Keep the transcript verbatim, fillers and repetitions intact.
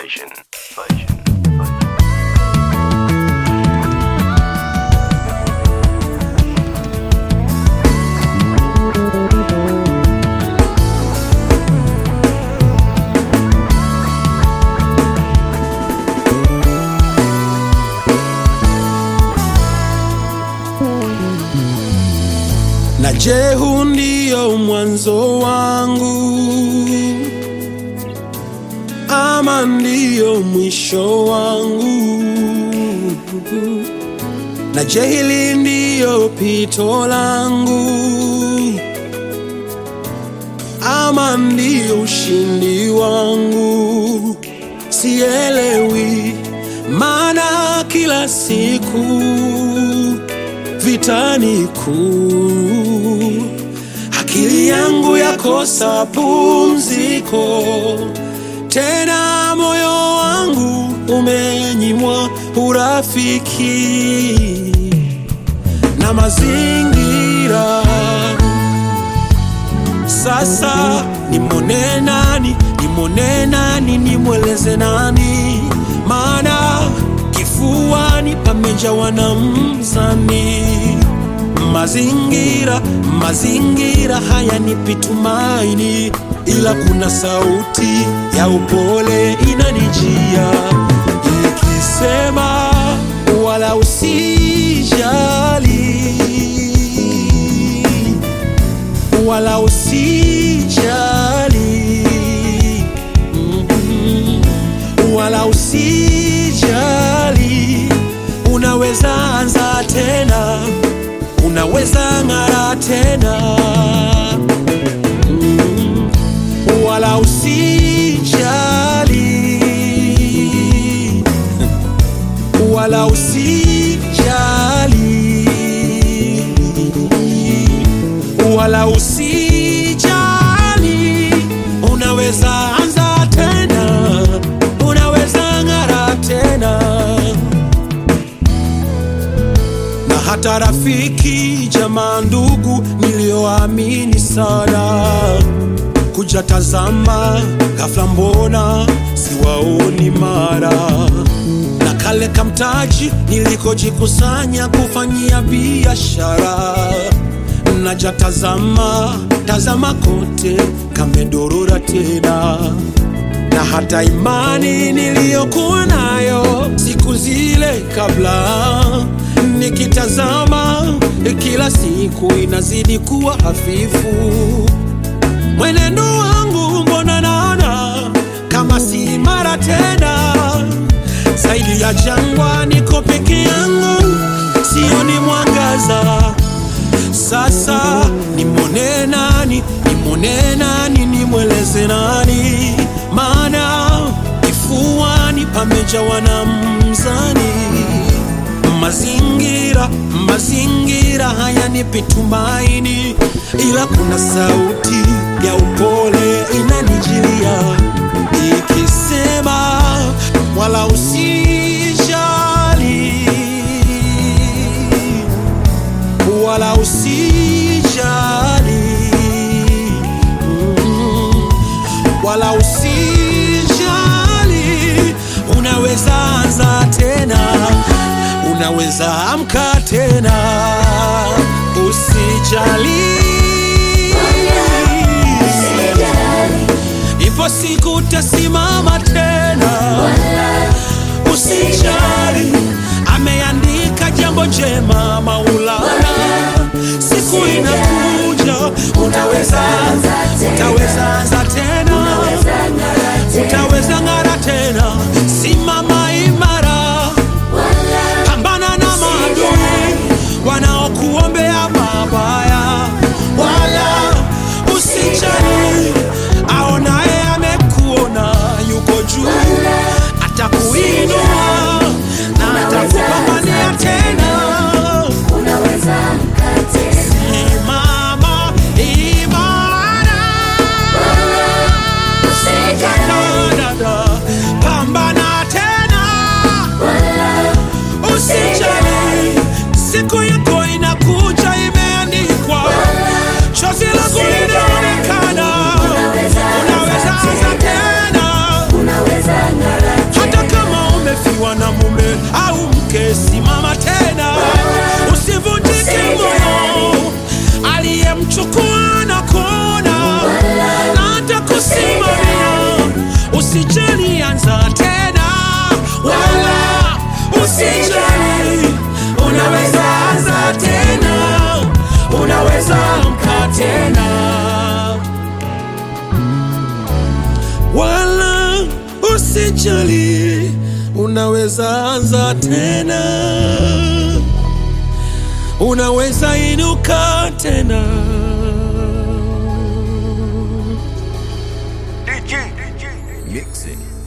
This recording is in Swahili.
version, version, version. Na je, huu ndio mwanzo wangu ama ndio mwisho wangu? Na je, hili ndio pito langu ama ndio ushindi wangu? Sielewi, maana kila siku vitani kuu, akili yangu yakosa pumziko, tena moyo wangu umenyimwa urafiki na mazingira. Sasa nimwone nani, nimwone nani, nimweleze nani? Maana kifuani pamejawa na mzani. Mazingira, mazingira hayanipi tumaini, ila kuna sauti ya upole inanijia ikisema, wala usijali, wala usijali, mm-hmm. wala usijali, unaweza anza tena, unaweza ng'ara tena, mm. wala usijali, wala usijali, wala usijali, unaweza anza tena, unaweza ng'ara tena. Na hata rafiki, jamaa, ndugu nilioamini sana, kuja tazama ghafla, mbona siwaoni mara? Na kale kamtaji nilikojikusanya kufanyia biashara, naja tazama, tazama kote kamedorora tena. Na hata imani niliyokuwa nayo siku zile kabla, nikitazama kila siku inazidi kuwa hafifu. Mwenendo wangu mbona naona kama si imara tena, zaidi ya jangwa niko peke yangu, sioni mwangaza. Sasa nimwone nani, nimwone nani, nimweleze nani? Maana kifuani pamejawa na mzani. Mazingira, mazingira hayanipi tumaini, ila kuna sauti ya upole inanijilia ikisema, wala usijali, wala usijali, mm, wala usijali, unaweza anza tena, unaweza amka tena, usijali, ipo siku utasimama tena, usijali, ameandika jambo jema Maulana, siku inakuja, utaweza, utaweza anza tena, utaweza ng'ara tena, simama imara, pambana na maadui wanaokuombea mabaya, wala usijali, aonaye amekuona yuko juu, atakuinua na atakupambania tena, unaweza mkate, simama imara, usijali, anza tena, wala usijali, unaweza anza tena, unaweza amka tena, wala usijali, unaweza anza tena, unaweza inuka tena. D J, D J, mix it.